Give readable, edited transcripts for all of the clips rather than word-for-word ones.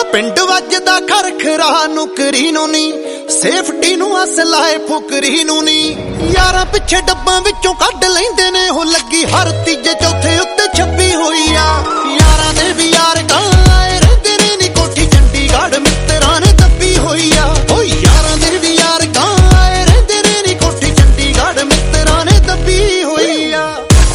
ਪਿੰਡ ਵੱਜਦਾ ਖਰਖਰਾ ਨੁਕਰੀ ਨੂੰ ਨੀ, ਸੇਫਟੀ ਨੂੰ ਅਸਲਾਏ ਫੁਕਰੀ ਨੂੰ ਨੀ। ਯਾਰਾਂ ਪਿੱਛੇ ਡੱਬਾਂ ਵਿੱਚੋਂ ਕੱਢ ਲੈਂਦੇ ਨੇ ਉਹ ਲੱਗੀ ਹਰ ਤੀਜੇ ਚੌਥੇ ਉੱਤੇ ਛੱਪੀ ਹੋਈ ਆ। ਯਾਰਾਂ ਦੇ ਵੀ ਯਾਰ ਗਾਂ ਆਏ ਰਹਿੰਦੇ ਨੇ ਨੀ, ਕੋਠੀ ਚੰਡੀਗੜ੍ਹ ਮਿੱਤਰਾਂ ਨੇ ਦੱਬੀ ਹੋਈ ਆ। ਓ ਯਾਰਾਂ ਦੇ ਵੀ ਯਾਰ ਗਾਂ ਆਏ ਰਹਿੰਦੇ ਨੇ ਨੀ, ਕੋਠੀ ਚੰਡੀਗੜ੍ਹ ਮਿੱਤਰਾਂ ਨੇ ਦੱਬੀ ਹੋਈ ਆ।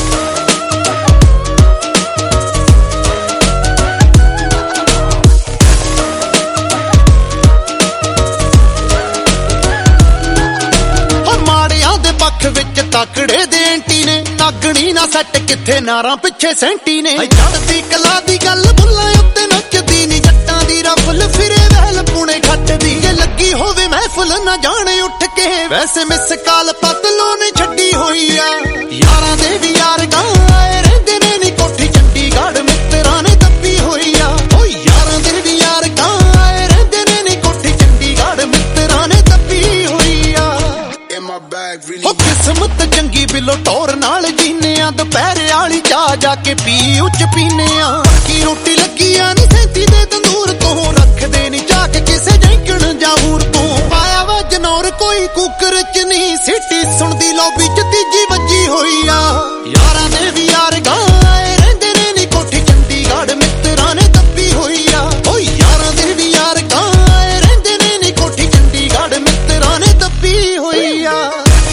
ਵਿੱਚ ਤਾਕੜੇ ਦੇ ਐਂਟੀ ਨੇ, ਨਾਗਣੀ ਨਾ ਸੱਟ ਕਿੱਥੇ ਨਾਰਾਂ ਪਿੱਛੇ ਸੈਂਟੀ ਨੇ। ਚੜ੍ਹਦੀ ਕਲਾ ਦੀ ਗੱਲ ਬੁੱਲਾਂ ਉੱਤੇ ਨੱਚਦੀ ਨੀ, ਜੱਟਾਂ ਦੀ ਰਫਲ ਫਿਰੇ ਵਹਿਲ ਪੁਣੇ ਖੱਟਦੀ। ਜੇ ਲੱਗੀ ਹੋਵੇ ਮਹਿਫਲ ਨਾ ਜਾਣੇ ਉੱਠ ਕੇ, ਵੈਸੇ ਮਿਸ ਕਾਲ ਪਤਲੋਂ ਨੇ ਛੱਡੀ ਹੋਈ ਆ। ਯਾਰਾਂ ਦੇ ਵੀ ਯਾਰ ਗਾਂ ਆਏ ਰਹਿੰਦੇ ਨੇ ਨੀ, ਕੋਠੀ ਚੰਡੀਗੜ੍ਹ ਮਿੱਤਰਾਂ ਨੇ ਦੱਬੀ ਹੋਈ ਆ। ਓ ਯਾਰਾਂ ਦੇ ਵੀ ਯਾਰ ਗਾਂ ਆਏ ਰਹਿੰਦੇ ਨੇ ਨੀ, ਕੋਠੀ ਚੰਡੀਗੜ੍ਹ ਮਿੱਤਰਾਂ ਨੇ ਦੱਬੀ ਹੋਈ ਆ। ਕਿਸਮਤ ਚੰਗੀ ਬਿੱਲੋ ਟੌਰ ਨਾਲ ਜੀਨੇ ਆ, ਦੁਪਹਿਰੇ ਵਾਲੀ ਚਾਹ ਜਾ ਕੇ ਪੀ ਉੱਚ ਪੀਨੇ ਆ। ਪੱਕੀ ਰੋਟੀ ਲੱਗੀ ਆ ਨੀ ਸੈਂਤੀ ਦੇ ਤੰਦੂਰ ਤੋਂ, ਰੱਖਦੇ ਨੀ ਝਾਕ ਕਿਸੇ ਜੈਂਕਣ ਜਾਹੂਰ ਤੋਂ। ਪਾਇਆ ਵਾ ਜਨੌਰ ਕੋਈ ਕੁੱਕਰ ਚ ਨੀ, ਸਿੱਟੀ ਸੁਣਦੀ ਲੌਬੀ ਚ ਤੀਜੀ ਵੱਜੀ ਹੋਈ ਆ। ਯਾਰਾਂ ਦੇ ਵੀ ਯਾਰ ਗਾਂ ਆਏ ਰਹਿੰਦੇ ਨੇ ਨੀ, ਕੋਠੀ ਚੰਡੀਗੜ੍ਹ ਮਿੱਤਰਾਂ ਨੇ ਦੱਬੀ ਹੋਈ ਆ। ਓ ਯਾਰਾਂ ਦੇ ਵੀ ਯਾਰ ਗਾਂ ਆਏ ਰਹਿੰਦੇ ਨੇ ਨੀ, ਕੋਠੀ ਚੰਡੀਗੜ੍ਹ ਮਿੱਤਰਾਂ ਨੇ ਦੱਬੀ ਹੋਈ ਆ।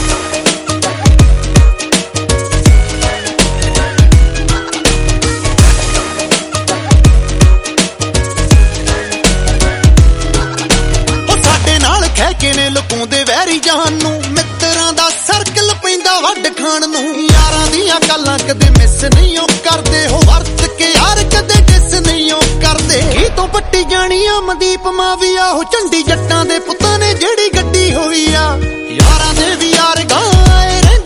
ਕਿਨੇ ਲੁਕਾਉਂਦੇ ਵੈਰੀ ਜਾਨ ਨੂੰ, ਮਿੱਤਰਾਂ ਦਾ ਸਰਕਲ ਪੈਂਦਾ ਵੱਢ ਖਾਣ ਨੂੰ। ਯਾਰਾਂ ਦੀਆਂ ਗੱਲਾਂ ਕਦੇ ਮਿਸ ਨਹੀਂ ਉਹ ਕਰਦੇ, ਹੋ ਵਰਤ ਕੇ ਯਾਰ ਕਦੇ ਡਿਸ ਨਹੀਂ ਉਹ ਕਰਦੇ। ਕੀ ਤੋਂ ਪੱਟੀ ਜਾਣੀ ਆ ਮਨਦੀਪ ਮਾਵੀਆ, ਉਹ ਚੰਡੀ ਜੱਟਾਂ ਦੇ ਪੁੱਤਾਂ ਨੇ ਜਿਹੜੀ ਗੱਡੀ ਹੋਈ ਆ। ਯਾਰਾਂ ਦੇ ਵੀ ਯਾਰ ਗਾਂ ਆਏ